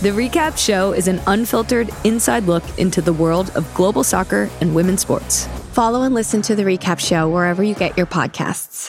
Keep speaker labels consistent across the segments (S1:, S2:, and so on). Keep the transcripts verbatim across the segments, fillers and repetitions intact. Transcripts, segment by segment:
S1: The Recap Show is an unfiltered, inside look into the world of global soccer and women's sports.
S2: Follow and listen to The Recap Show wherever you get your podcasts.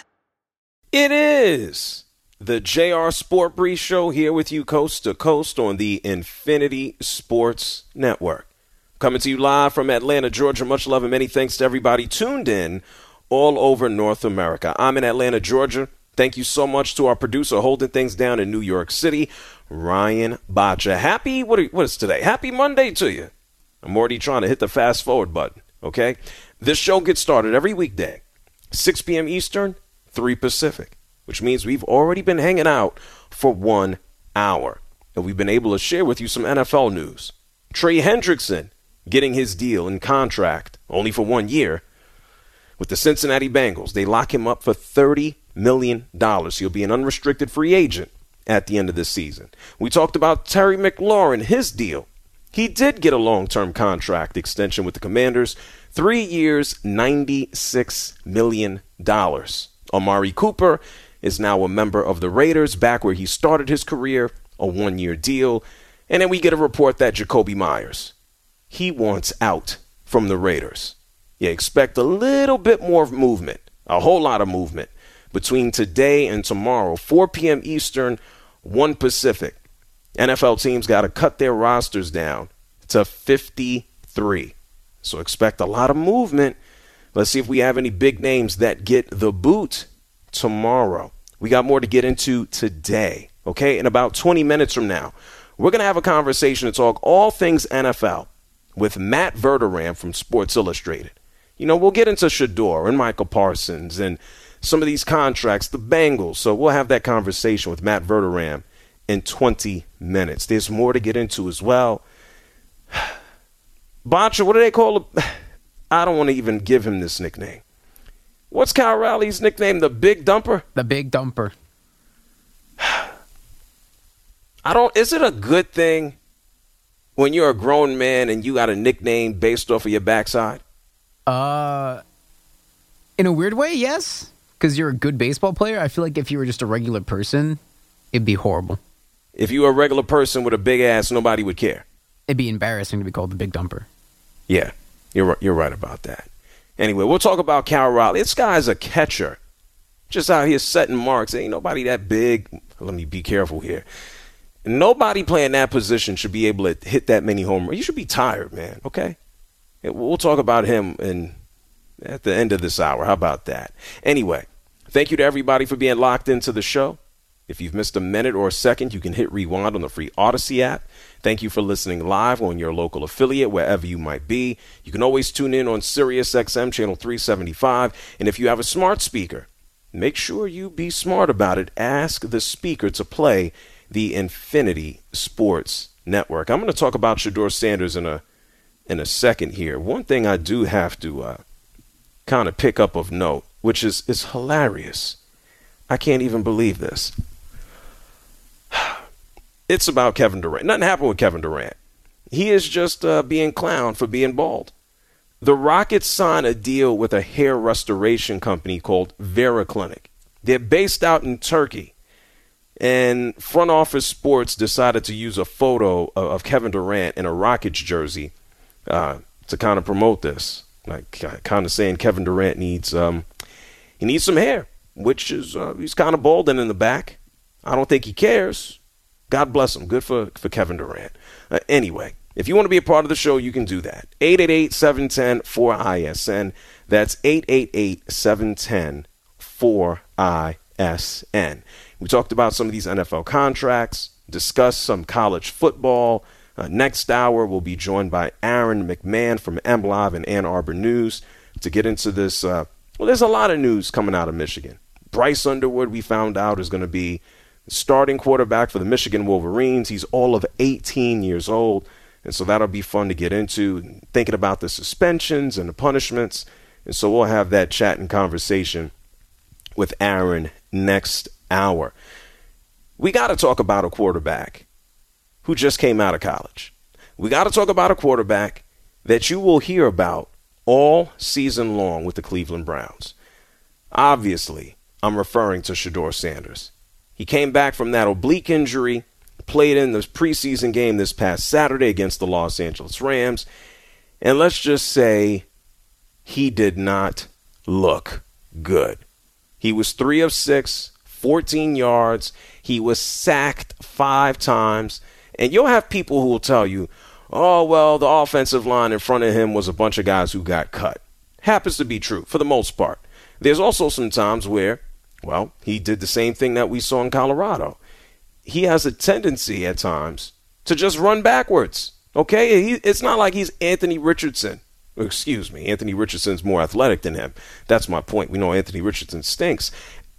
S3: It is the J R Sport Brief Show here with you coast to coast on the Infinity Sports Network. Coming to you live from Atlanta, Georgia. Much love and many thanks to everybody tuned in all over North America. I'm in Atlanta, Georgia. Thank you so much to our producer holding things down in New York City, Ryan Bacha. Happy, what, are, what is today? Happy Monday to you. I'm already trying to hit the fast forward button, okay? This show gets started every weekday, six p.m. Eastern, three Pacific, which means we've already been hanging out for one hour. And we've been able to share with you some N F L news. Trey Hendrickson getting his deal and contract only for one year with the Cincinnati Bengals. They lock him up for thirty million dollars. He'll be an unrestricted free agent at the end of this season. We talked about Terry McLaurin, his deal. He did get a long-term contract extension with the Commanders, three years, ninety-six million dollars. Amari Cooper is now a member of the Raiders, back where he started his career, a one-year deal. And then we get a report that Jacoby Myers, he wants out from the Raiders. Yeah, expect a little bit more movement, a whole lot of movement between today and tomorrow, four p.m. Eastern, one Pacific. N F L teams got to cut their rosters down to fifty-three. So expect a lot of movement. Let's see if we have any big names that get the boot tomorrow. We got more to get into today, okay? In about twenty minutes from now, we're going to have a conversation to talk all things N F L with Matt Verderame from Sports Illustrated. You know, we'll get into Shedeur and Michael Parsons and some of these contracts, the Bengals. So we'll have that conversation with Matt Verderame in twenty minutes. There's more to get into as well. Bacha, what do they call him? I don't want to even give him this nickname. What's Kyle Rowley's nickname? The Big Dumper?
S4: The Big Dumper.
S3: I don't, is it a good thing when you're a grown man and you got a nickname based off of your backside?
S4: Uh, in a weird way, yes. Because you're a good baseball player. I feel like if you were just a regular person, it'd be horrible.
S3: If you were a regular person with a big ass, nobody would care.
S4: It'd be embarrassing to be called the Big Dumper.
S3: Yeah, you're you're right about that. Anyway, we'll talk about Cal Raleigh. This guy's a catcher, just out here setting marks. Ain't nobody that big. Let me be careful here. Nobody playing that position should be able to hit that many home runs. You should be tired, man. Okay, we'll talk about him in at the end of this hour. How about that? Anyway, thank you to everybody for being locked into the show. If you've missed a minute or a second, you can hit rewind on the free Odyssey app. Thank you for listening live on your local affiliate, wherever you might be. You can always tune in on Sirius X M channel three seventy-five. And if you have a smart speaker, make sure you be smart about it. Ask the speaker to play the Infinity Sports Network. I'm going to talk about Shedeur Sanders in a in a second here. One thing I do have to uh, kind of pick up of note, which is, is hilarious. I can't even believe this. It's about Kevin Durant. Nothing happened with Kevin Durant. He is just uh, being clowned for being bald. The Rockets signed a deal with a hair restoration company called Vera Clinic. They're based out in Turkey. And Front Office Sports decided to use a photo of, of Kevin Durant in a Rockets jersey uh, to kind of promote this. Like kind of saying Kevin Durant needs um, he needs some hair, which is uh, he's kind of balding in the back. I don't think he cares. God bless him. Good for, for Kevin Durant. Uh, anyway, if you want to be a part of the show, you can do that. eight eight eight, seven one zero, four I S N. That's eight eight eight, seven one zero, four I S N. We talked about some of these N F L contracts, discussed some college football. Uh, next hour, we'll be joined by Aaron McMahon from M Live and Ann Arbor News to get into this. Uh, well, there's a lot of news coming out of Michigan. Bryce Underwood, we found out, is going to be starting quarterback for the Michigan Wolverines. He's all of eighteen years old, and so that'll be fun to get into, thinking about the suspensions and the punishments. And so we'll have that chat and conversation with Aaron next hour. We got to talk about a quarterback who just came out of college. We got to talk about a quarterback that you will hear about all season long with the Cleveland Browns. Obviously, I'm referring to Shedeur Sanders. He came back from that oblique injury, played in the preseason game this past Saturday against the Los Angeles Rams. And let's just say he did not look good. He was three of six, fourteen yards. He was sacked five times. And you'll have people who will tell you, oh, well, the offensive line in front of him was a bunch of guys who got cut. Happens to be true for the most part. There's also some times where, well, he did the same thing that we saw in Colorado. He has a tendency at times to just run backwards. Okay, he, it's not like he's Anthony Richardson. Excuse me, Anthony Richardson's more athletic than him. That's my point. We know Anthony Richardson stinks.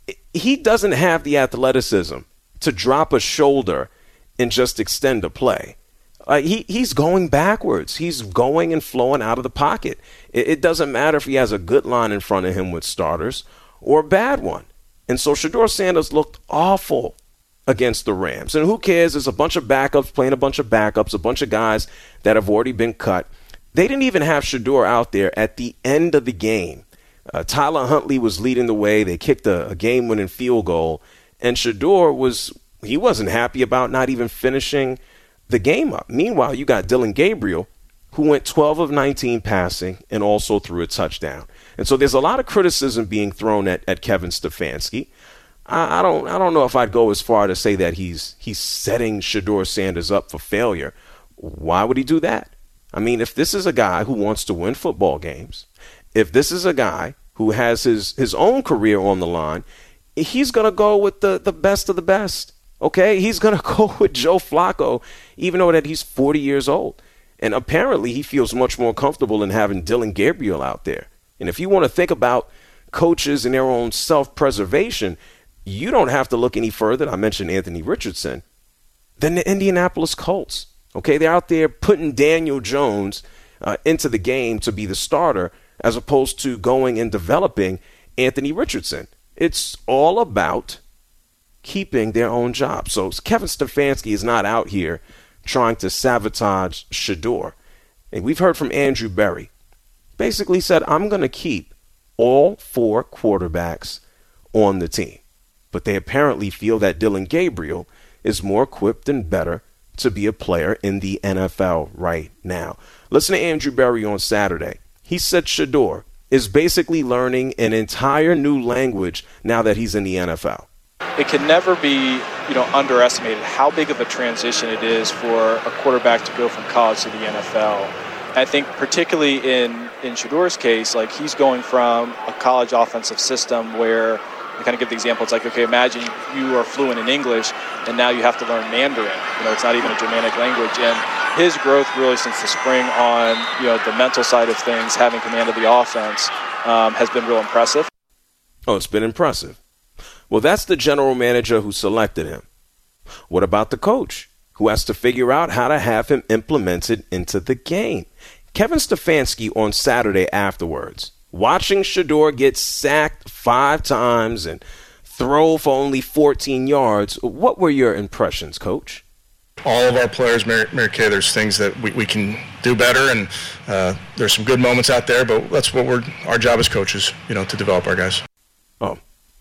S3: He doesn't have the athleticism to drop a shoulder and just extend a play. Uh, he he's going backwards. He's going and flowing out of the pocket. It, it doesn't matter if he has a good line in front of him with starters or a bad one. And so Shedeur Sanders looked awful against the Rams. And who cares? There's a bunch of backups playing a bunch of backups, a bunch of guys that have already been cut. They didn't even have Shedeur out there at the end of the game. Uh, Tyler Huntley was leading the way. They kicked a, a game-winning field goal. And Shedeur was, he wasn't happy about not even finishing the game up. Meanwhile, you got Dillon Gabriel, who went twelve of nineteen passing and also threw a touchdown. And so there's a lot of criticism being thrown at, at Kevin Stefanski. I, I don't I don't know if I'd go as far to say that he's he's setting Shedeur Sanders up for failure. Why would he do that? I mean, if this is a guy who wants to win football games, if this is a guy who has his, his own career on the line, he's going to go with the, the best of the best. Okay, he's going to go with Joe Flacco, even though that he's forty years old. And apparently he feels much more comfortable in having Dillon Gabriel out there. And if you want to think about coaches and their own self-preservation, you don't have to look any further. I mentioned Anthony Richardson, than the Indianapolis Colts. Okay, they're out there putting Daniel Jones uh, into the game to be the starter as opposed to going and developing Anthony Richardson. It's all about keeping their own job. So Kevin Stefanski is not out here trying to sabotage Shedeur. And we've heard from Andrew Berry. Basically said, I'm going to keep all four quarterbacks on the team. But they apparently feel that Dillon Gabriel is more equipped and better to be a player in the N F L right now. Listen to Andrew Berry on Saturday. He said Shedeur is basically learning an entire new language now that he's in the N F L.
S5: It can never be, you know, underestimated how big of a transition it is for a quarterback to go from college to the N F L. I think particularly in, in Shedeur's case, like he's going from a college offensive system where I kind of give the example. It's like, okay, imagine you are fluent in English and now you have to learn Mandarin. You know, it's not even a Germanic language. And his growth really since the spring on, you know, the mental side of things, having command of the offense, um, has been real impressive.
S3: Oh, it's been impressive. Well, that's the general manager who selected him. What about the coach who has to figure out how to have him implemented into the game? Kevin Stefanski on Saturday afterwards, watching Shedeur get sacked five times and throw for only fourteen yards. What were your impressions, Coach?
S6: All of our players, Mary, Mary Kay, there's things that we, we can do better, and uh, there's some good moments out there, but that's what we're, our job as coaches, you know, to develop our guys.
S3: Oh,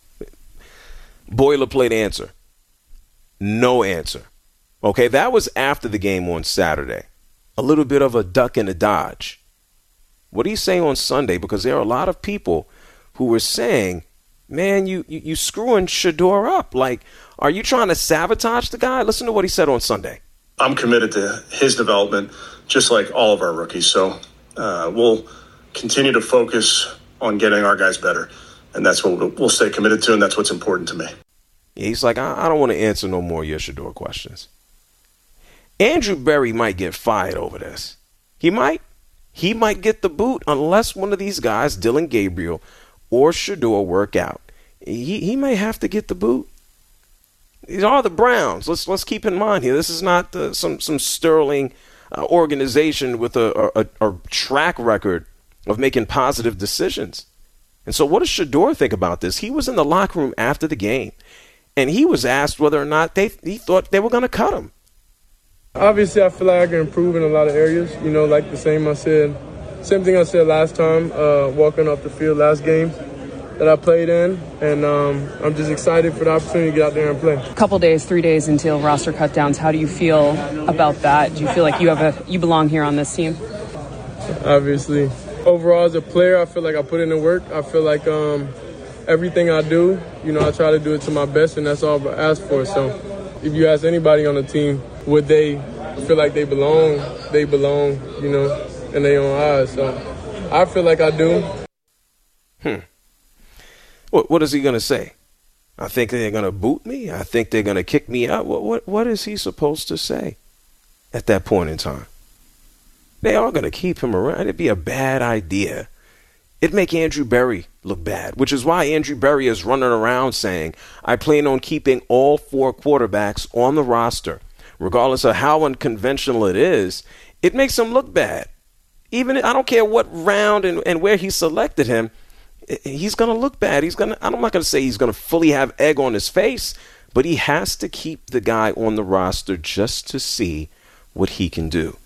S3: boilerplate answer. No answer. Okay, that was after the game on Saturday. A little bit of a duck and a dodge. What do you say on Sunday? Because there are a lot of people who were saying, man, you, you, you screwing Shedeur up. Like, are you trying to sabotage the guy? Listen to what he said on Sunday.
S7: I'm committed to his development, just like all of our rookies. So uh, we'll continue to focus on getting our guys better. And that's what we'll, we'll stay committed to, and that's what's important to me.
S3: Yeah, he's like, I, I don't want to answer no more of your Shedeur questions. Andrew Berry might get fired over this. He might. He might get the boot unless one of these guys, Dillon Gabriel or Shedeur, work out. He he may have to get the boot. These are the Browns. Let's let's keep in mind here. This is not uh, some some sterling uh, organization with a, a, a track record of making positive decisions. And so, what does Shedeur think about this? He was in the locker room after the game, and he was asked whether or not they he thought they were going to cut him.
S8: Obviously, I feel like I can improve in a lot of areas. You know, like the same I said, same thing I said last time, uh, walking off the field last game. that I played in, and um, I'm just excited for the opportunity to get out there and play.
S9: A couple days, three days until roster cutdowns. How do you feel about that? Do you feel like you have a you belong here on this team?
S8: Obviously. Overall, as a player, I feel like I put in the work. I feel like um, everything I do, you know, I try to do it to my best, and that's all I ask for. So if you ask anybody on the team, would they feel like they belong, they belong, you know, in their own eyes. So I feel like I do.
S3: Hmm. What What is he going to say? I think they're going to boot me? I think they're going to kick me out? What, what What is he supposed to say at that point in time? They are going to keep him around. It'd be a bad idea. It'd make Andrew Berry look bad, which is why Andrew Berry is running around saying, I plan on keeping all four quarterbacks on the roster. Regardless of how unconventional it is, it makes him look bad. Even I don't care what round and, and where he selected him, he's going to look bad. He's going to, I'm not going to say he's going to fully have egg on his face, but he has to keep the guy on the roster just to see what he can do.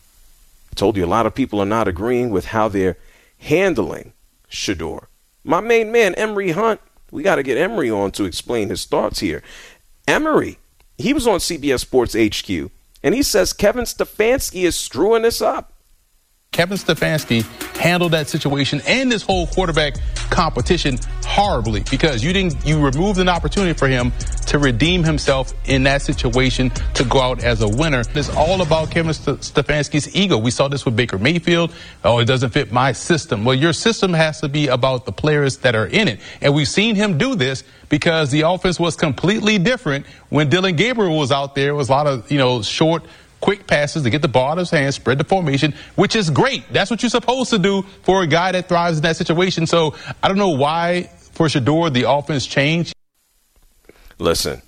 S3: I told you a lot of people are not agreeing with how they're handling Shedeur. My main man, Emory Hunt, we got to get Emory on to explain his thoughts here. Emory, he was on C B S Sports H Q, and he says Kevin Stefanski is screwing this up.
S10: Kevin Stefanski handled that situation and this whole quarterback competition horribly because you didn't you removed an opportunity for him to redeem himself in that situation to go out as a winner. It's all about Kevin Stefanski's ego. We saw this with Baker Mayfield. Oh, it doesn't fit my system. Well, your system has to be about the players that are in it. And we've seen him do this because the offense was completely different when Dylan Gabriel was out there. It was a lot of, you know, short quick passes to get the ball out of his hands, spread the formation, which is great. That's what you're supposed to do for a guy that thrives in that situation. So I don't know why for Shedeur the offense changed.
S3: Listen,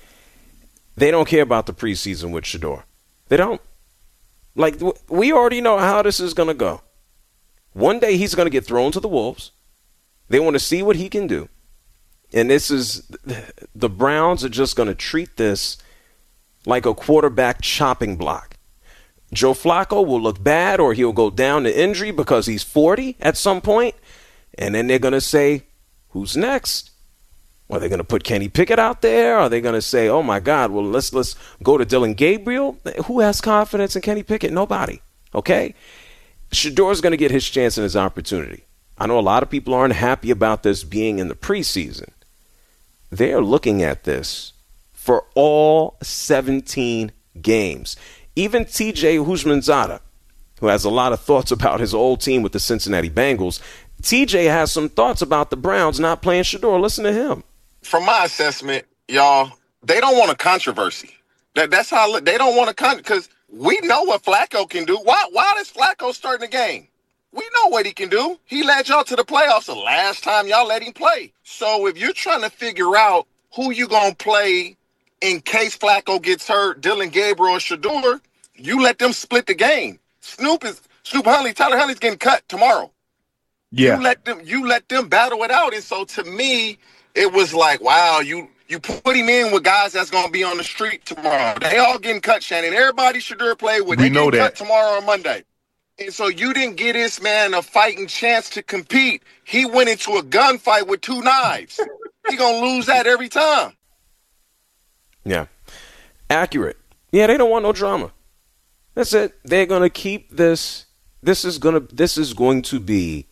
S3: they don't care about the preseason with Shedeur. They don't. Like, we already know how this is going to go. One day he's going to get thrown to the wolves. They want to see what he can do. And this is, the Browns are just going to treat this like a quarterback chopping block. Joe Flacco will look bad or he'll go down to injury because he's forty at some point, and then they're going to say, who's next? Are they going to put Kenny Pickett out there? Are they going to say, oh, my God, well, let's let's go to Dylan Gabriel? Who has confidence in Kenny Pickett? Nobody, okay? Shedeur's going to get his chance and his opportunity. I know a lot of people aren't happy about this being in the preseason. They're looking at this for all seventeen games. Even T J Houshmandzadeh, who has a lot of thoughts about his old team with the Cincinnati Bengals, T J has some thoughts about the Browns not playing Shedeur. Listen to him.
S11: From my assessment, y'all, they don't want a controversy. That, that's how they don't want a con because we know what Flacco can do. Why, why does Flacco start in the game? We know what he can do. He led y'all to the playoffs the last time y'all let him play. So if you're trying to figure out who you going to play in case Flacco gets hurt, Dylan Gabriel or Shedeur, you let them split the game. Snoop is Snoop Huntley, Tyler Huntley's getting cut tomorrow. Yeah. You let them you let them battle it out. And so to me, it was like, wow, you you put him in with guys that's gonna be on the street tomorrow. They all getting cut, Shannon. Everybody Shedeur play with.
S12: We
S11: they
S12: know
S11: getting
S12: that.
S11: cut tomorrow or Monday. And so you didn't get this man a fighting chance to compete. He went into a gunfight with two knives. He gonna lose that every time.
S3: Yeah. Accurate. Yeah, they don't want no drama. That's it. They're going to keep this. This is going to this is going to be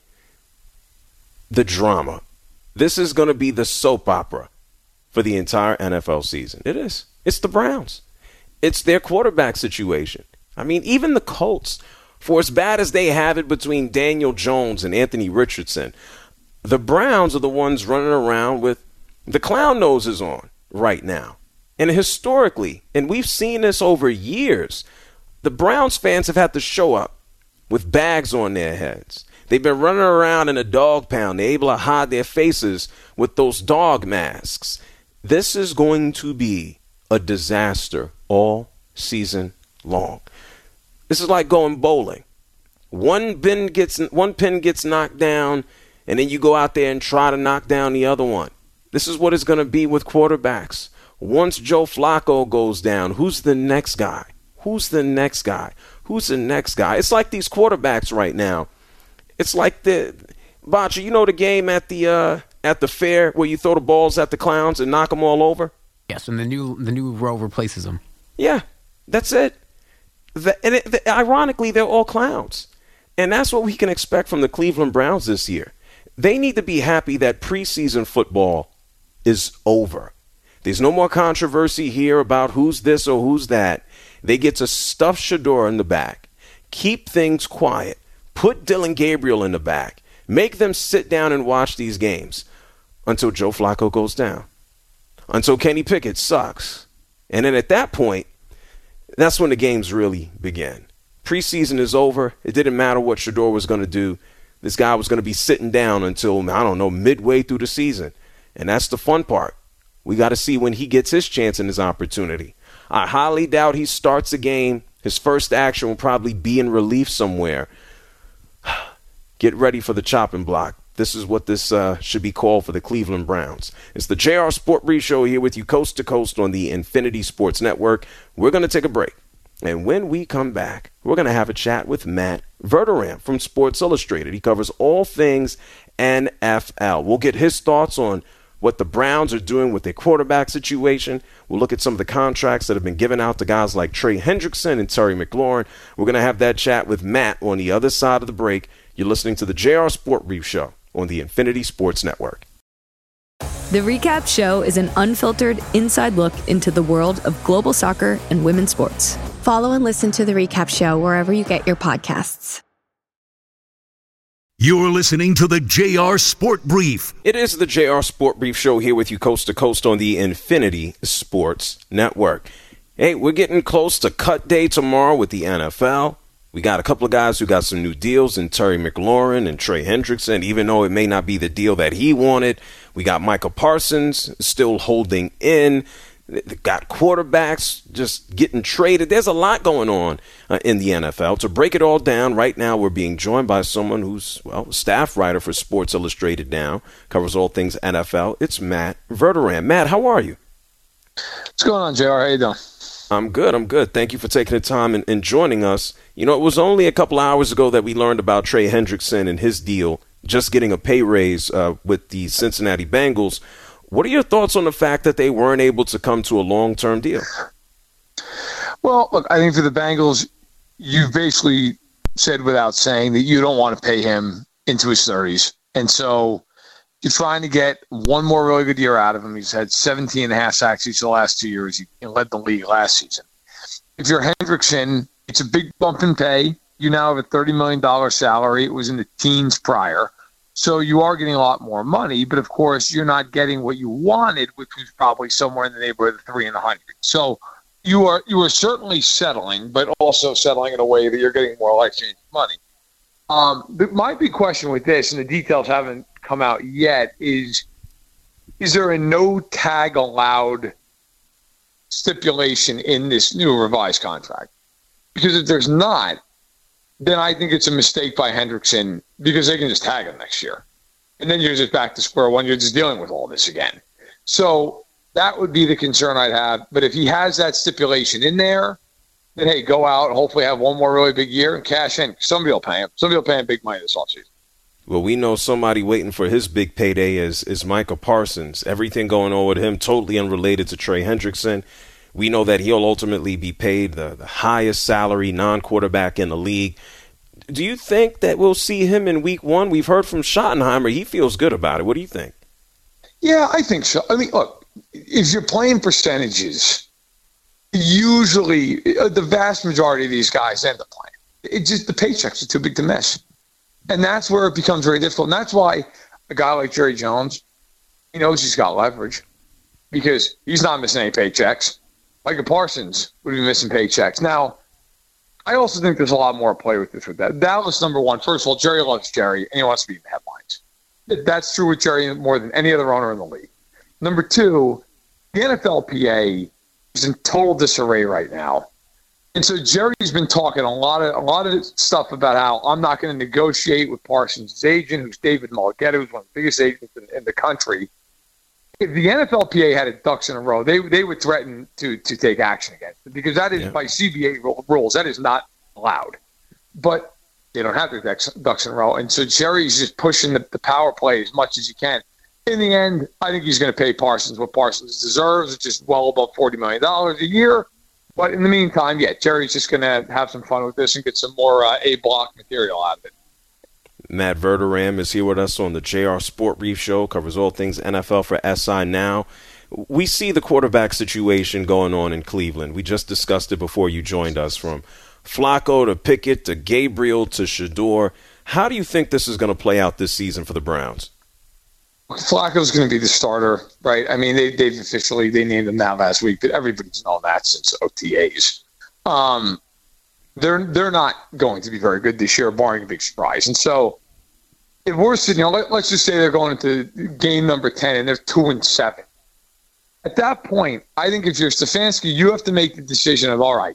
S3: the drama. This is going to be the soap opera for the entire N F L season. It is. It's the Browns. It's their quarterback situation. I mean, even the Colts, for as bad as they have it between Daniel Jones and Anthony Richardson, the Browns are the ones running around with the clown noses on right now. And historically, and we've seen this over years, the Browns fans have had to show up with bags on their heads. They've been running around in a dog pound. They're able to hide their faces with those dog masks. This is going to be a disaster all season long. This is like going bowling. One pin gets one pin gets knocked down, and then you go out there and try to knock down the other one. This is what it's going to be with quarterbacks. Once Joe Flacco goes down, who's the next guy? Who's the next guy? Who's the next guy? It's like these quarterbacks right now. It's like the Bacha, you know the game at the uh, at the fair where you throw the balls at the clowns and knock them all over?
S4: Yes, and the new the new row replaces them.
S3: Yeah, that's it. The, and it, the, ironically, they're all clowns. And that's what we can expect from the Cleveland Browns this year. They need to be happy that preseason football is over. There's no more controversy here about who's this or who's that. They get to stuff Shedeur in the back, keep things quiet, put Dylan Gabriel in the back, make them sit down and watch these games until Joe Flacco goes down, until Kenny Pickett sucks. And then at that point, that's when the games really begin. Preseason is over. It didn't matter what Shedeur was going to do. This guy was going to be sitting down until, I don't know, midway through the season. And that's the fun part. We got to see when he gets his chance and his opportunity. I highly doubt he starts a game. His first action will probably be in relief somewhere. Get ready for the chopping block. This is what this uh, should be called for the Cleveland Browns. It's the J R Sport Brief Show here with you coast to coast on the Infinity Sports Network. We're going to take a break. And when we come back, we're going to have a chat with Matt Verderame from Sports Illustrated. He covers all things N F L. We'll get his thoughts on what the Browns are doing with their quarterback situation. We'll look at some of the contracts that have been given out to guys like Trey Hendrickson and Terry McLaurin. We're going to have that chat with Matt on the other side of the break. You're listening to the J R Sport Brief Show on the Infinity Sports Network.
S1: The Recap Show is an unfiltered, inside look into the world of global soccer and women's sports.
S2: Follow and listen to The Recap Show wherever you get your podcasts.
S12: You're listening to the J R Sport Brief.
S3: It is the J R Sport Brief Show here with you coast to coast on the Infinity Sports Network. Hey, we're getting close to cut day tomorrow with the N F L. We got a couple of guys who got some new deals in Terry McLaurin and Trey Hendrickson, even though it may not be the deal that he wanted. We got Michael Parsons still holding in. They got quarterbacks just getting traded. There's a lot going on uh, in the N F L. To break it all down, right now we're being joined by someone who's, well, a staff writer for Sports Illustrated now, covers all things N F L. It's Matt Verderame. Matt, how are you?
S13: What's going on, J R? How you doing?
S3: I'm good. I'm good. Thank you for taking the time and, and joining us. You know, it was only a couple hours ago that we learned about Trey Hendrickson and his deal, just getting a pay raise uh, with the Cincinnati Bengals. What are your thoughts on the fact that they weren't able to come to a long-term deal?
S13: Well, look, I think for the Bengals, you've basically said without saying that you don't want to pay him into his thirties. And so you're trying to get one more really good year out of him. He's had seventeen and a half sacks each of the last two years. He led the league last season. If you're Hendrickson, it's a big bump in pay. You now have a thirty million dollars salary. It was in the teens prior. So you are getting a lot more money, but of course you're not getting what you wanted, which was probably somewhere in the neighborhood of three and a hundred. So you are you are certainly settling, but also settling in a way that you're getting more life-changing money. Um, but my big question with this, and the details haven't come out yet, is is there a no tag allowed stipulation in this new revised contract? Because if there's not, then I think it's a mistake by Hendrickson, because they can just tag him next year. And then you're just back to square one. You're just dealing with all this again. So that would be the concern I'd have. But if he has that stipulation in there, then, hey, go out and hopefully have one more really big year and cash in. Somebody will pay him. Somebody will pay him big money this offseason.
S3: Well, we know somebody waiting for his big payday is, is Michael Parsons. Everything going on with him totally unrelated to Trey Hendrickson. We know that he'll ultimately be paid the, the highest salary non-quarterback in the league. Do you think that we'll see him in week one? We've heard from Schottenheimer. He feels good about it. What do you think?
S13: Yeah, I think so. I mean, look, if you're playing percentages, usually the vast majority of these guys end up playing. It just the paychecks are too big to miss. And that's where it becomes very difficult. And that's why a guy like Jerry Jones, he knows he's got leverage because he's not missing any paychecks. Michael Parsons would be missing paychecks. Now, I also think there's a lot more play with this with that. Dallas, number one. First of all, Jerry loves Jerry, and he wants to be in the headlines. That's true with Jerry more than any other owner in the league. Number two, the N F L P A is in total disarray right now. And so Jerry's been talking a lot of a lot of stuff about how I'm not going to negotiate with Parsons' agent, who's David Mulligetta, who's one of the biggest agents in, in the country. If the N F L P A had it ducks in a row, they they would threaten to to take action against it, because that is, yeah. by C B A rules, that is not allowed. But they don't have the ducks, ducks in a row. And so Jerry's just pushing the, the power play as much as he can. in the end, I think he's going to pay Parsons what Parsons deserves, which is well above forty million dollars a year. But in the meantime, yeah, Jerry's just going to have some fun with this and get some more uh, A-block material out of it.
S3: Matt Verderam is here with us on the J R Sport Brief Show, covers all things N F L for S I Now. We see the quarterback situation going on in Cleveland. We just discussed it before you joined us, from Flacco to Pickett to Gabriel to Shedeur. How do you think this is going to play out this season for the Browns?
S13: Flacco's going to be the starter, right? I mean, they, they've officially, they named him that last week, but everybody's known that since O T As. Um, they're they're not going to be very good this year, barring a big surprise. And so, if we're sitting, you know, let, let's just say they're going into game number ten and they're two and seven. At that point, I think if you're Stefanski, you have to make the decision of, all right,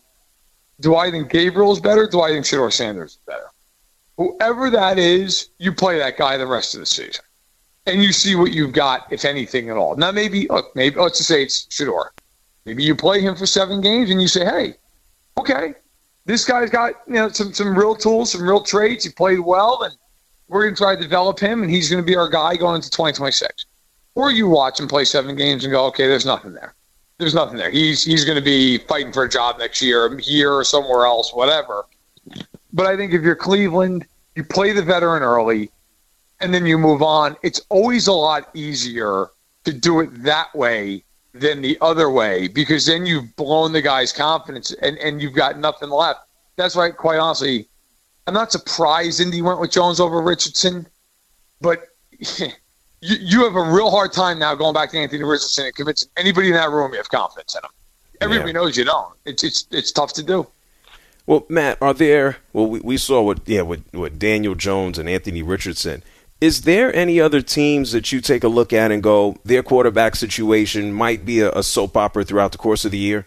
S13: do I think Gabriel's better? Do I think Shedeur Sanders is better? Whoever that is, you play that guy the rest of the season. And you see what you've got, if anything at all. Now, maybe, look, maybe let's just say it's Shedeur. Maybe you play him for seven games and you say, hey, okay, this guy's got, you know, some, some real tools, some real traits. He played well, and we're going to try to develop him, and he's going to be our guy going into twenty twenty-six. Or you watch him play seven games and go, okay, there's nothing there. There's nothing there. He's he's going to be fighting for a job next year, here or somewhere else, whatever. But I think if you're Cleveland, you play the veteran early, and then you move on. It's always a lot easier to do it that way than the other way, because then you've blown the guy's confidence and, and you've got nothing left. That's why, quite honestly, I'm not surprised Indy went with Jones over Richardson, but you, you have a real hard time now going back to Anthony Richardson and convincing anybody in that room you have confidence in him. Everybody yeah. knows you don't. It's it's it's tough to do.
S3: Well, Matt, are there? Well, we, we saw what yeah with, with Daniel Jones and Anthony Richardson. Is there any other teams that you take a look at and go, their quarterback situation might be a, a soap opera throughout the course of the year?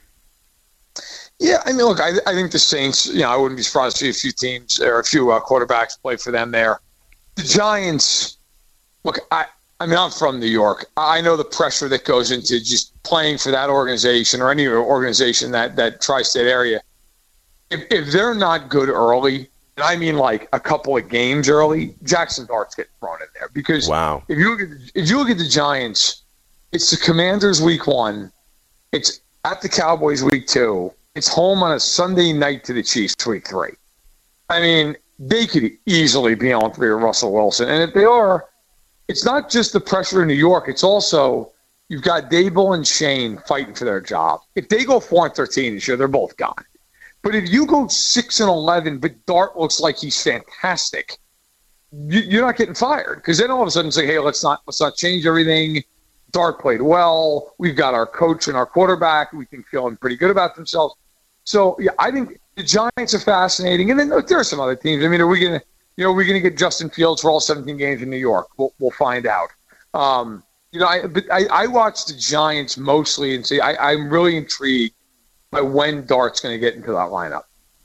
S13: Yeah, I mean, look, I, I think the Saints, you know, I wouldn't be surprised to see a few teams or a few uh, quarterbacks play for them there. The Giants, look, I, I mean, I'm from New York. I know the pressure that goes into just playing for that organization or any organization that, that tri-state area. If, if they're not good early, and I mean like a couple of games early, Jackson Dart's getting thrown in there. Because
S3: wow.
S13: if you look at the, if you look at the Giants, it's the Commanders week one, it's at the Cowboys week two, it's home on a Sunday night to the Chiefs week three. I mean, they could easily be on three with Russell Wilson. And if they are, it's not just the pressure in New York, it's also you've got Dable and Shane fighting for their job. If they go four and thirteen this year, they're both gone. But if you go six and eleven, but Dart looks like he's fantastic, you, you're not getting fired, because then all of a sudden say, "Hey, let's not let's not change everything." Dart played well. We've got our coach and our quarterback. We think feeling pretty good about themselves. So yeah, I think the Giants are fascinating, and then look, there are some other teams. I mean, are we gonna you know are we gonna get Justin Fields for all seventeen games in New York? We'll we'll find out. Um, you know, I but I, I watch the Giants mostly and say I, I'm really intrigued by when Dart's going to get into that lineup.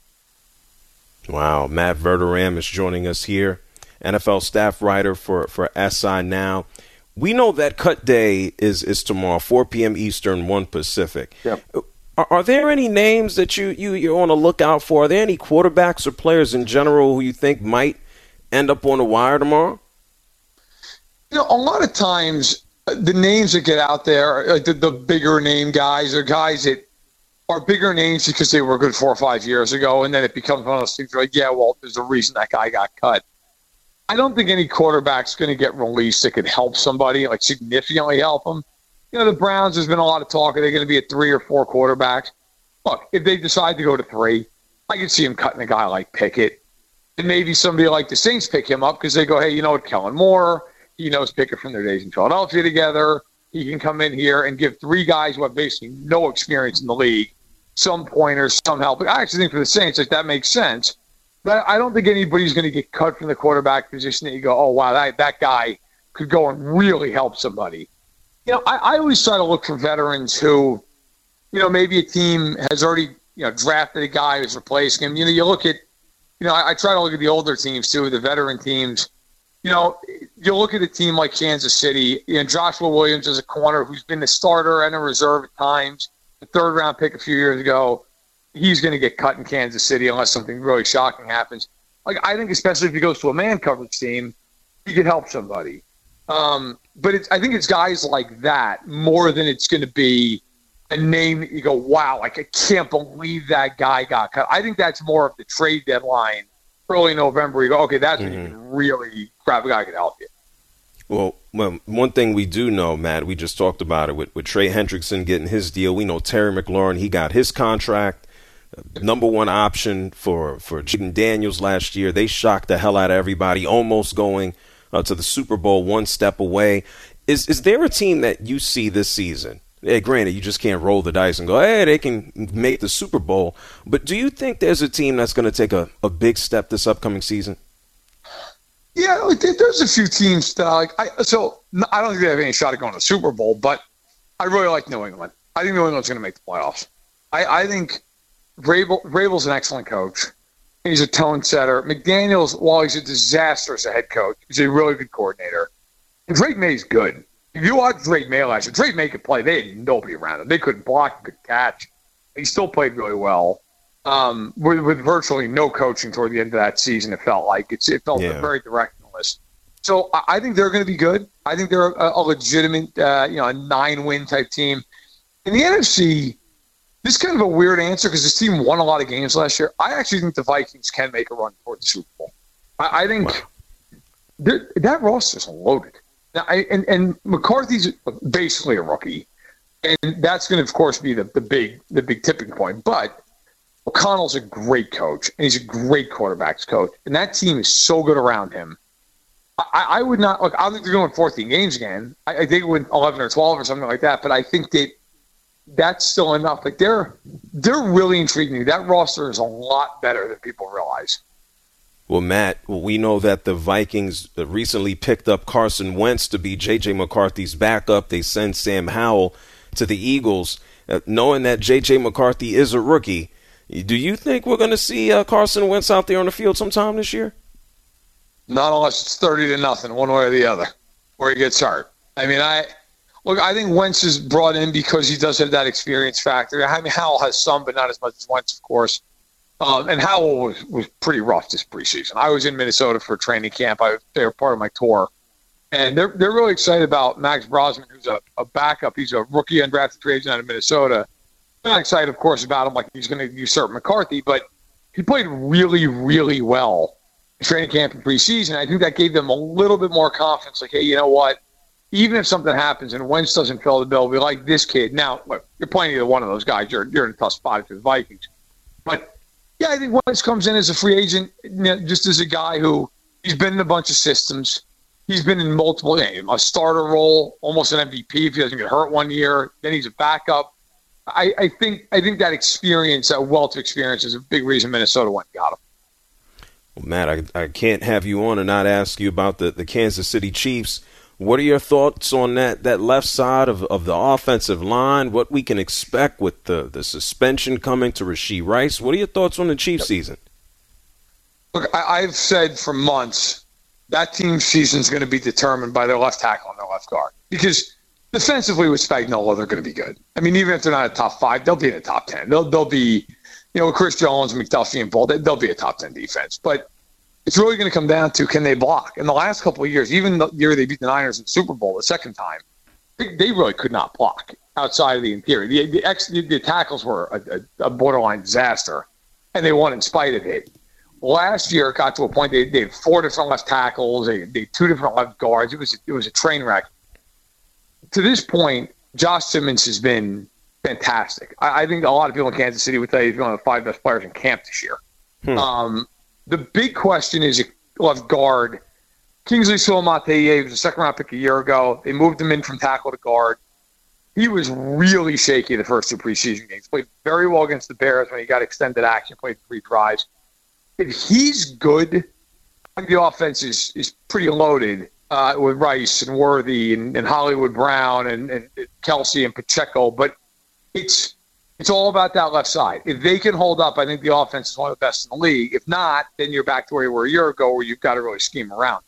S3: Wow. Matt Verderam is joining us here, N F L staff writer for, for S I Now. We know that cut day is, is tomorrow, four p.m. Eastern, one Pacific.
S13: Yep.
S3: Are, are there any names that you, you, you're on the lookout for? Are there any quarterbacks or players in general who you think might end up on the wire tomorrow?
S13: You know, a lot of times the names that get out there, like the, the bigger name guys, are guys that are bigger names because they were good four or five years ago, and then it becomes one of those things where, like, yeah, well, there's a reason that guy got cut. I don't think any quarterback's going to get released that could help somebody, like significantly help them. You know, the Browns, there's been a lot of talk. Are they going to be at three or four quarterbacks? Look, if they decide to go to three, I can see him cutting a guy like Pickett. And maybe somebody like the Saints pick him up because they go, hey, you know what, Kellen Moore, he knows Pickett from their days in Philadelphia together. He can come in here and give three guys who have basically no experience in the league some pointers, some help. I actually think for the Saints, like, that makes sense. But I don't think anybody's going to get cut from the quarterback position that you go, oh, wow, that, that guy could go and really help somebody. You know, I, I always try to look for veterans who, you know, maybe a team has already, you know, drafted a guy who's replacing him. You know, you look at, you know, I, I try to look at the older teams too, the veteran teams. You know, you look at a team like Kansas City, you know, Joshua Williams is a corner who's been the starter and a reserve at times. The third round pick a few years ago, he's going to get cut in Kansas City unless something really shocking happens. Like, I think especially if he goes to a man coverage team, he could help somebody. Um, but it's, I think it's guys like that more than it's going to be a name that you go, wow, like I can't believe that guy got cut. I think that's more of the trade deadline, early November. You go, okay, that's mm-hmm. when you can really grab a guy who can help you.
S3: Well, well, one thing we do know, Matt, we just talked about it with, with Trey Hendrickson getting his deal. We know Terry McLaurin, he got his contract, number one option for, for Jaden Daniels last year. They shocked the hell out of everybody, almost going uh, to the Super Bowl one step away. Is is there a team that you see this season? Hey, granted, you just can't roll the dice and go, hey, they can make the Super Bowl. But do you think there's a team that's going to take a, a big step this upcoming season?
S13: Yeah, there's a few teams that I like. I, so I don't think they have any shot at going to the Super Bowl, but I really like New England. I think New England's going to make the playoffs. I, I think Vrabel, Vrabel's an excellent coach. He's a tone setter. McDaniels, while he's a disaster as a head coach, he's a really good coordinator. And Drake May's good. If you watch Drake May last year, Drake May could play. They had nobody around him. They couldn't block, could catch. He still played really well. Um, with, with virtually no coaching toward the end of that season, it felt like. It's, it felt yeah. very directionless. So I, I think they're going to be good. I think they're a, a legitimate, uh, you know, a nine-win type team. In the N F C, this is kind of a weird answer because this team won a lot of games last year. I actually think the Vikings can make a run toward the Super Bowl. I, I think wow. that roster's loaded. Now, I, and, and McCarthy's basically a rookie, and that's going to, of course, be the, the big the big tipping point. But O'Connell's a great coach, and he's a great quarterbacks coach, and that team is so good around him. I, I would not look. I don't think they're going fourteen games again. I, I think it went eleven or twelve or something like that. But I think that that's still enough. Like they're they're really intriguing me. That roster is a lot better than people realize.
S3: Well, Matt, we know that the Vikings recently picked up Carson Wentz to be J J. McCarthy's backup. They send Sam Howell to the Eagles, uh, knowing that J J. McCarthy is a rookie. Do you think we're going to see uh, Carson Wentz out there on the field sometime this year?
S13: Not unless it's thirty to nothing, one way or the other, or he gets hurt. I mean, I look. I think Wentz is brought in because he does have that experience factor. I mean, Howell has some, but not as much as Wentz, of course. Um, and Howell was, was pretty rough this preseason. I was in Minnesota for training camp. I they were part of my tour, and they're they're really excited about Max Brosman, who's a, a backup. He's a rookie undrafted free agent out of Minnesota. Not excited, of course, about him like he's going to usurp McCarthy, but he played really, really well in training camp and preseason. I think that gave them a little bit more confidence. Like, hey, you know what? Even if something happens and Wentz doesn't fill the bill, we like this kid. Now, look, you're playing either one of those guys. You're you're in a tough spot for the Vikings. But, yeah, I think Wentz comes in as a free agent, you know, just as a guy who he's been in a bunch of systems. He's been in multiple games, a starter role, almost an M V P if he doesn't get hurt one year. Then he's a backup. I, I think I think that experience, that wealth of experience, is a big reason Minnesota went and got him.
S3: Well, Matt, I, I can't have you on and not ask you about the, the Kansas City Chiefs. What are your thoughts on that, that left side of, of the offensive line, what we can expect with the, the suspension coming to Rashee Rice? What are your thoughts on the Chiefs season?
S13: Look, I, I've said for months that team's season is going to be determined by their left tackle and their left guard. Because defensively with Spagnuolo, they're going to be good. I mean, even if they're not a top five, they'll be in the top ten. They'll they'll be, you know, Chris Jones, McDuffie, and Bull, they'll be a top ten defense. But it's really going to come down to, can they block? In the last couple of years, even the year they beat the Niners in the Super Bowl the second time, they, they really could not block outside of the interior. The, the, ex, the, the tackles were a, a, a borderline disaster, and they won in spite of it. Last year, it got to a point they, they had four different left tackles, they, they had two different left guards. It was it was a train wreck. To this point, Josh Simmons has been fantastic. I, I think a lot of people in Kansas City would tell you he's one of the five best players in camp this year. Hmm. Um, the big question is left guard. Kingsley Suamataia was a second-round pick a year ago. They moved him in from tackle to guard. He was really shaky the first two preseason games. Played very well against the Bears when he got extended action, played three drives. If he's good, I think the offense is, is pretty loaded. Uh, with Rice and Worthy and, and Hollywood Brown and, and Kelsey and Pacheco, but it's it's all about that left side. If they can hold up, I think the offense is one of the best in the league. If not, then you're back to where you were a year ago, where you've got to really scheme around.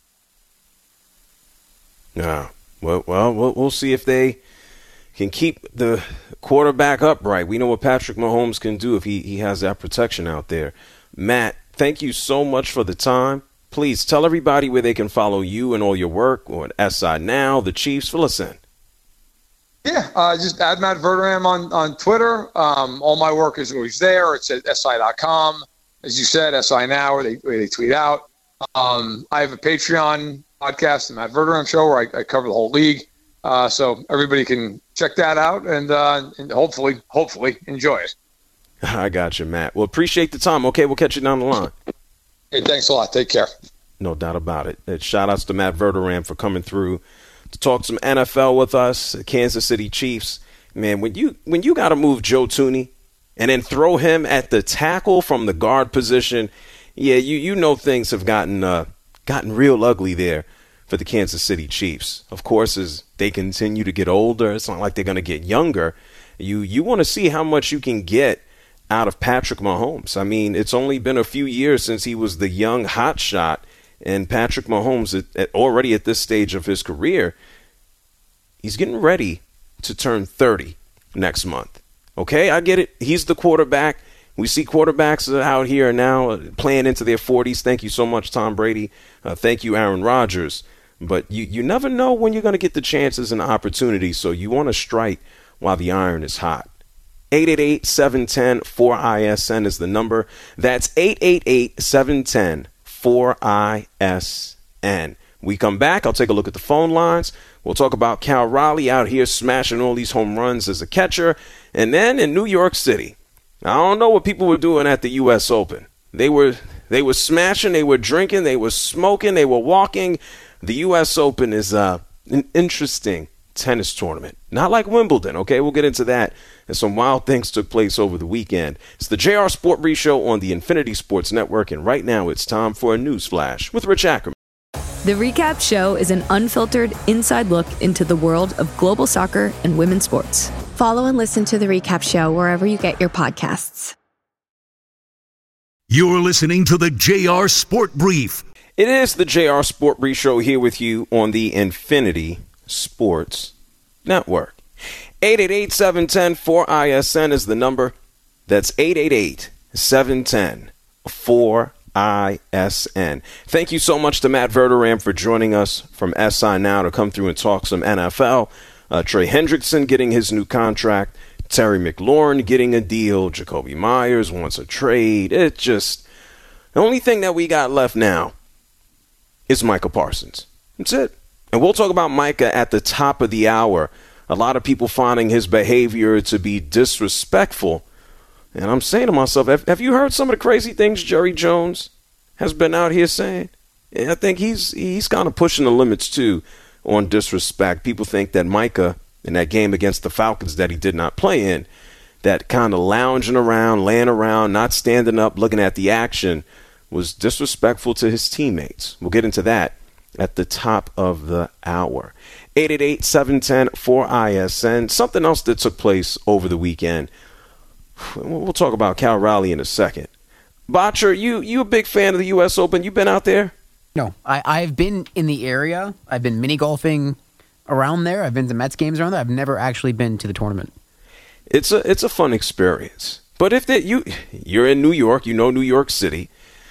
S3: Yeah, well, well, we'll we'll see if they can keep the quarterback upright. We know what Patrick Mahomes can do if he, he has that protection out there. Matt, thank you so much for the time. please tell everybody where they can follow you and all your work on S I Now, the Chiefs. Fill us in.
S13: Yeah, uh, just add Matt Verderam on, on Twitter. Um, all my work is always there. It's at S I dot com. As you said, S I Now, where they, where they tweet out. Um, I have a Patreon podcast, the Matt Verderam Show, where I, I cover the whole league. Uh, so everybody can check that out and, uh, and hopefully, hopefully enjoy it.
S3: I got you, Matt. Well, appreciate the time. Okay, we'll catch you down the line.
S13: Hey, thanks a lot. Take care.
S3: No doubt about it. And shout outs to Matt Verderam for coming through to talk some N F L with us, Kansas City Chiefs. Man, when you when you got to move Joe Thuney and then throw him at the tackle from the guard position, yeah, you you know things have gotten uh, gotten real ugly there for the Kansas City Chiefs. Of course, as they continue to get older, it's not like they're going to get younger. You you want to see how much you can get out of Patrick Mahomes. I mean, it's only been a few years since he was the young hotshot. And Patrick Mahomes, at, at, already at this stage of his career, he's getting ready to turn thirty next month. Okay, I get it. He's the quarterback. We see quarterbacks out here now uh, playing into their forties. Thank you so much, Tom Brady. Uh, thank you, Aaron Rodgers. But you, you never know when you're going to get the chances and opportunities, so you want to strike while the iron is hot. eight eight eight, seven one zero, four I S N is the number. That's eight eight eight, seven one zero, four I S N. We come back, I'll take a look at the phone lines. We'll talk about Cal Raleigh out here smashing all these home runs as a catcher. And then in New York City, I don't know what people were doing at the U S Open. They were they were smashing, they were drinking, they were smoking, they were walking. The U S Open is uh, an interesting tennis tournament. Not like Wimbledon, okay? We'll get into that. And some wild things took place over the weekend. It's the J R Sport Brief Show on the Infinity Sports Network, and right now it's time for a news flash with Rich Ackerman.
S1: The Recap Show is an unfiltered, inside look into the world of global soccer and women's sports.
S2: Follow and listen to The Recap Show wherever you get your podcasts.
S12: You're listening to the J R Sport Brief.
S3: It is the J R Sport Brief Show here with you on the Infinity Sports Network. eight eight eight, seven one zero, four I S N is the number. That's eight eight eight, seven one zero, four I S N. Thank you so much to Matt Verderam for joining us from S I Now to come through and talk some N F L. Uh, Trey Hendrickson getting his new contract. Terry McLaurin getting a deal. Jacoby Myers wants a trade. It just, the only thing that we got left now is Micah Parsons. That's it. And we'll talk about Micah at the top of the hour. A lot of people finding his behavior to be disrespectful. And I'm saying to myself, have, have you heard some of the crazy things Jerry Jones has been out here saying? Yeah, I think he's he's kind of pushing the limits, too, on disrespect. People think that Micah, in that game against the Falcons that he did not play in, that kind of lounging around, laying around, not standing up, looking at the action, was disrespectful to his teammates. We'll get into that at the top of the hour. eight eight eight, seven one zero, four I S N. Something else that took place over the weekend. We'll talk about Cal Raleigh in a second. Botcher, you you a big fan of the U S Open? You been out there?
S4: No, I, I've been in the area. I've been mini golfing around there. I've been to Mets games around there. I've never actually been to the tournament.
S3: It's a it's a fun experience. But if that you you're in New York, you know New York City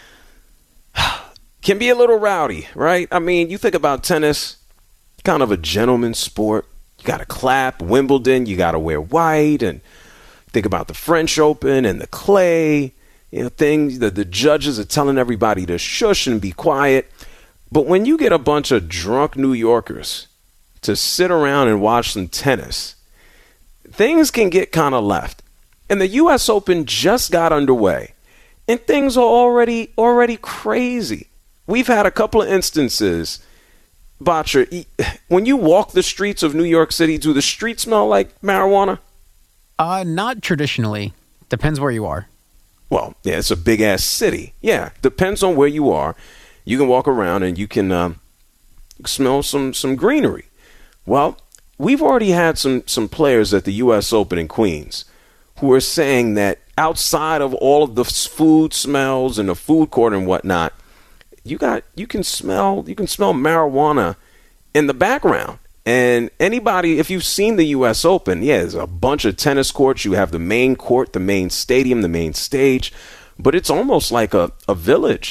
S3: can be a little rowdy, right? I mean, you think about tennis, kind of a gentleman's sport. You got to clap. Wimbledon, you got to wear white, and think about the French Open and the clay, you know, things that the judges are telling everybody to shush and be quiet. But when you get a bunch of drunk New Yorkers to sit around and watch some tennis, things can get kind of left. And the U S Open just got underway, and things are already already crazy. We've had a couple of instances. Botcher, when you walk the streets of New York City, do the streets smell like marijuana?
S4: Uh, not traditionally. Depends where you are.
S3: Well, yeah, it's a big-ass city. Yeah, depends on where you are. You can walk around and you can um, smell some, some greenery. Well, we've already had some, some players at the U S Open in Queens who are saying that outside of all of the food smells and the food court and whatnot, you got you can smell you can smell marijuana in the background. And anybody, if you've seen the U S Open, yeah, there's a bunch of tennis courts. You have the main court, the main stadium, the main stage, but it's almost like a, a village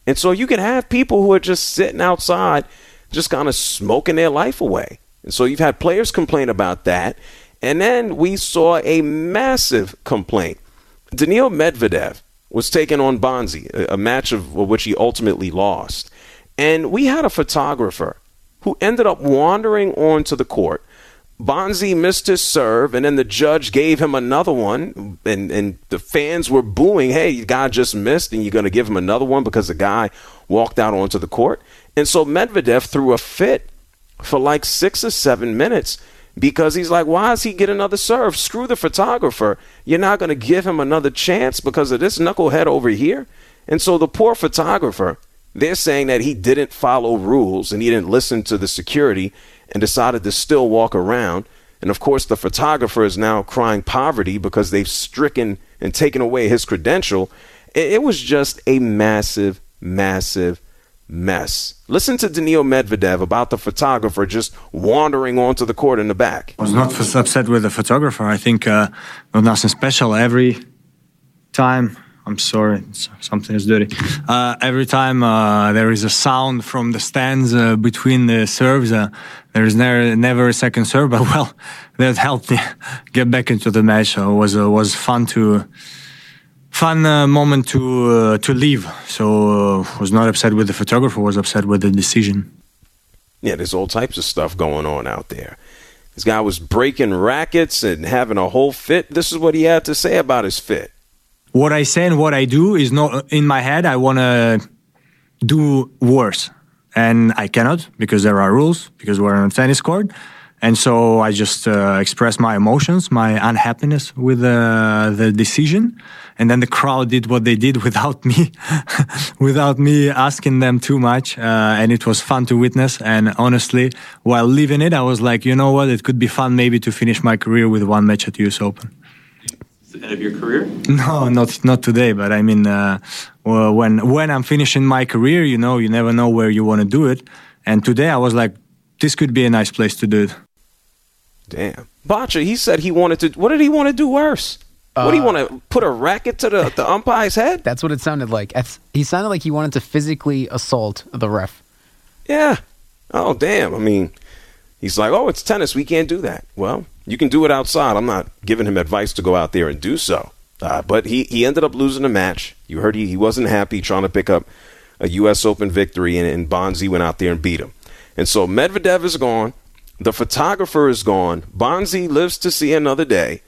S3: And so you can have people who are just sitting outside, just kind of smoking their life away. And so you've had players complain about that. And then we saw a massive complaint. Daniil Medvedev was taking on Bonzi, a match of which he ultimately lost. And we had a photographer who ended up wandering onto the court. Bonzi missed his serve, and then the judge gave him another one, and, and the fans were booing, hey, the guy just missed, and you're going to give him another one because the guy walked out onto the court. And so Medvedev threw a fit for like six or seven minutes because he's like, why does he get another serve? Screw the photographer. You're not going to give him another chance because of this knucklehead over here? And so the poor photographer, they're saying that he didn't follow rules and he didn't listen to the security and decided to still walk around. And, of course, the photographer is now crying poverty because they've stricken and taken away his credential. It was just a massive, massive mess. Listen to Daniil Medvedev about the photographer just wandering onto the court in the back.
S14: I was not upset with the photographer. I think uh, not nothing special. Every time, I'm sorry, something is dirty. Uh, every time uh, there is a sound from the stands uh, between the serves, uh, there is never, never a second serve. But well, that helped me get back into the match. So it was uh, was fun to fun uh, moment to uh, to leave. So uh, was not upset with the photographer. Was upset with the decision.
S3: Yeah, there's all types of stuff going on out there. This guy was breaking rackets and having a whole fit. This is what he had to say about his fit.
S14: What I say and what I do is not in my head. I want to do worse, and I cannot because there are rules, because we're on a tennis court. And so I just uh, express my emotions, my unhappiness with uh, the decision. And then the crowd did what they did without me, without me asking them too much. Uh, and it was fun to witness. And honestly, while living it, I was like, you know what? It could be fun maybe to finish my career with one match at U S Open.
S15: The end of your career?
S14: No, not not today. But I mean, uh, well, when when I'm finishing my career, you know, you never know where you want to do it. And today I was like, this could be a nice place to do it.
S3: Damn. Boccia, he said he wanted to, what did he want to do worse? Uh, what do you want to put a racket to the, the umpire's head?
S4: That's what it sounded like. He sounded like he wanted to physically assault the ref.
S3: Yeah. Oh, damn. I mean, he's like, oh, it's tennis. We can't do that. Well, you can do it outside. I'm not giving him advice to go out there and do so. Uh, but he, he ended up losing the match. You heard he, he wasn't happy trying to pick up a U S Open victory, and, and Bonzi went out there and beat him. And so Medvedev is gone. The photographer is gone. Bonzi lives to see another day.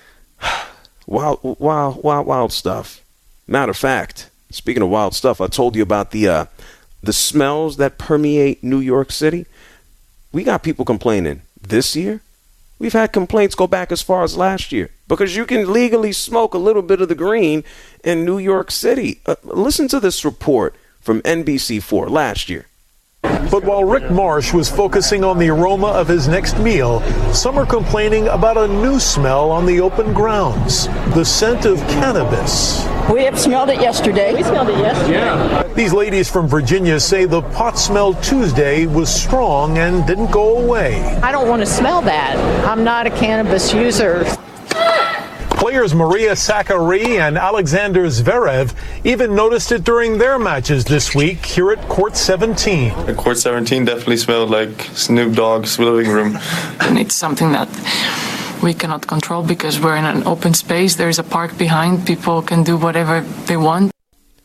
S3: Wild, wild, wild, wild stuff. Matter of fact, speaking of wild stuff, I told you about the uh, the smells that permeate New York City. We got people complaining this year. We've had complaints go back as far as last year because you can legally smoke a little bit of the green in New York City. Uh, listen to this report from N B C four last year.
S16: But while Rick Marsh was focusing on the aroma of his next meal, some are complaining about a new smell on the open grounds, the scent of cannabis.
S17: We have smelled it yesterday. We smelled it yesterday.
S16: Yeah. These ladies from Virginia say the pot smell Tuesday was strong and didn't go away.
S17: I don't want to smell that. I'm not a cannabis user.
S16: Players Maria Sakkari and Alexander Zverev even noticed it during their matches this week here at Court seventeen.
S18: At Court seventeen definitely smelled like Snoop Dogg's living room.
S19: And it's something that we cannot control because we're in an open space. There's a park behind. People can do whatever they want.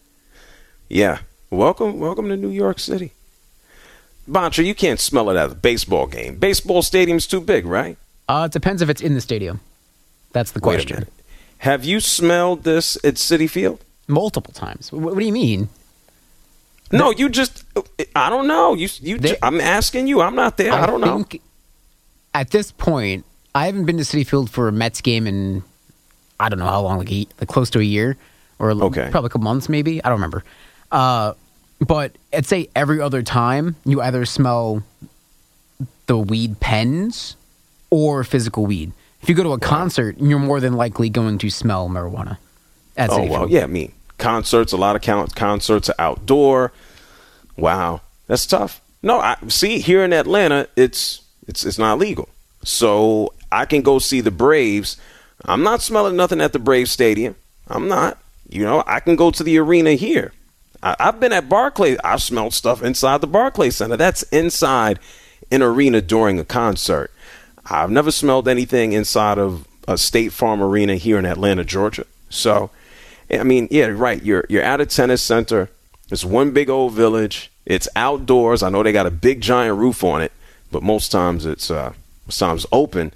S3: Yeah. Welcome, welcome to New York City. Boccia, you can't smell it at a baseball game. Baseball stadium's too big, right?
S4: Uh, it depends if it's in the stadium. That's the question.
S3: Have you smelled this at Citi Field?
S4: Multiple times. What, what do you mean?
S3: No, you just, I don't know. You, you. They, I'm asking you. I'm not there. I, I don't know.
S4: At this point, I haven't been to Citi Field for a Mets game in, I don't know how long, like, a, like close to a year or okay. probably a couple months maybe. I don't remember. Uh, but I'd say every other time you either smell the weed pens or physical weed. If you go to a concert, you're more than likely going to smell marijuana. At
S3: oh, well, yeah, I mean, concerts, a lot of count, concerts are outdoor. Wow, that's tough. No, I see, here in Atlanta, it's it's it's not legal. So I can go see the Braves. I'm not smelling nothing at the Braves Stadium. I'm not. You know, I can go to the arena here. I, I've been at Barclays. I've smelled stuff inside the Barclays Center. That's inside an arena during a concert. I've never smelled anything inside of a State Farm Arena here in Atlanta, Georgia. So, I mean, yeah, right. You're you're at a tennis center. It's one big old village. It's outdoors. I know they got a big giant roof on it, but most times it's uh, most times open.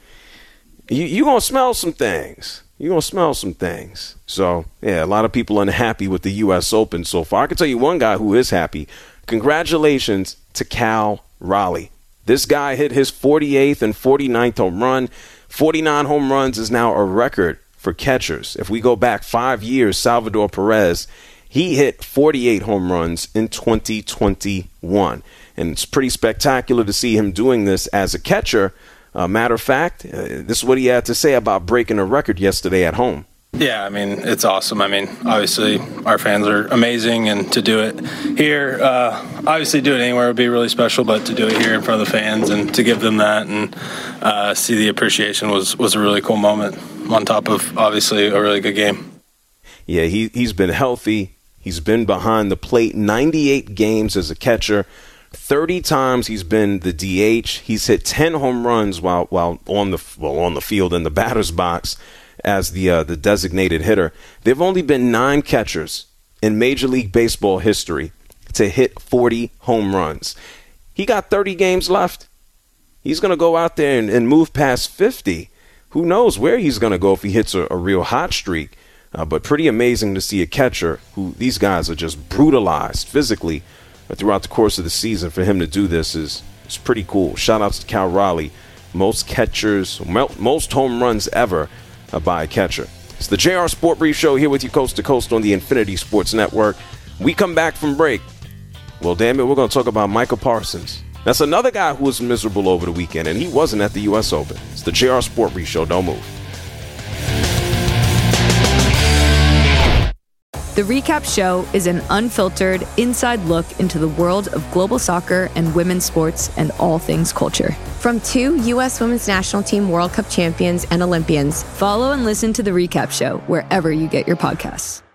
S3: You you gonna smell some things. You're going to smell some things. So, yeah, a lot of people unhappy with the U S Open so far. I can tell you one guy who is happy. Congratulations to Cal Raleigh. This guy hit his forty-eighth and forty-ninth home run. forty-nine home runs is now a record for catchers. If we go back five years, Salvador Perez, he hit forty-eight home runs in twenty twenty-one. And it's pretty spectacular to see him doing this as a catcher. Uh, matter of fact, uh, this is what he had to say about breaking a record yesterday at home.
S20: Yeah, I mean, it's awesome. I mean, obviously, our fans are amazing, and to do it here, uh, obviously do it anywhere would be really special, but to do it here in front of the fans and to give them that and uh, see the appreciation was, was a really cool moment on top of, obviously, a really good game.
S3: Yeah, he, he's been healthy. He's been behind the plate ninety-eight games as a catcher. thirty times he's been the D H. He's hit ten home runs while while on the well on the field in the batter's box as the uh, the designated hitter. There have only been nine catchers in Major League Baseball history to hit forty home runs. He got thirty games left. He's going to go out there and, and move past fifty. Who knows where he's going to go if he hits a, a real hot streak. Uh, but pretty amazing to see a catcher who these guys are just brutalized physically throughout the course of the season. For him to do this is, is pretty cool. Shout outs to Cal Raleigh. Most catchers, most home runs ever uh, by a catcher. It's the J R Sport Brief Show here with you coast to coast on the Infinity Sports Network. We come back from break. Well, damn it, we're going to talk about Micah Parsons. That's another guy who was miserable over the weekend, and he wasn't at the U S Open. It's the J R Sport Brief Show. Don't move.
S1: The Recap Show is an unfiltered, inside look into the world of global soccer and women's sports and all things culture.
S2: From two U S Women's National Team World Cup champions and Olympians.
S1: Follow and listen to The Recap Show wherever you get your podcasts.